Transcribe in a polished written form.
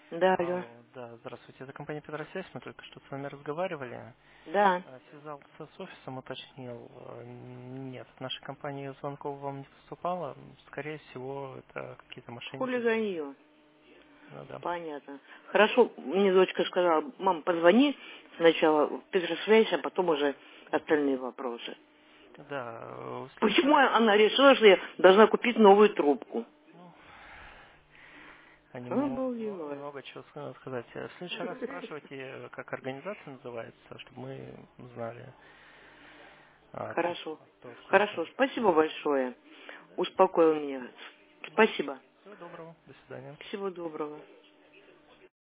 Да, алло. Алло, да, здравствуйте. Это компания Петросвязь, мы только что с вами разговаривали. Да. Связался с офисом, уточнил. Нет, в нашей компании звонков вам не поступало. Скорее всего, это какие-то мошенники звонили. Хулиганье. Ну да. Понятно. Хорошо, мне дочка сказала, мам, позвони сначала в Петросвязь, а потом уже остальные вопросы. Да, в следующий Почему раз, она решила, что я должна купить новую трубку? ну, они могут Обалдеваю. много чего сказать. В следующий раз спрашивайте, как организация называется, чтобы мы знали, Хорошо. кто Хорошо, звонит. спасибо большое. Успокоил меня. Спасибо. Всего доброго, до свидания. Всего доброго.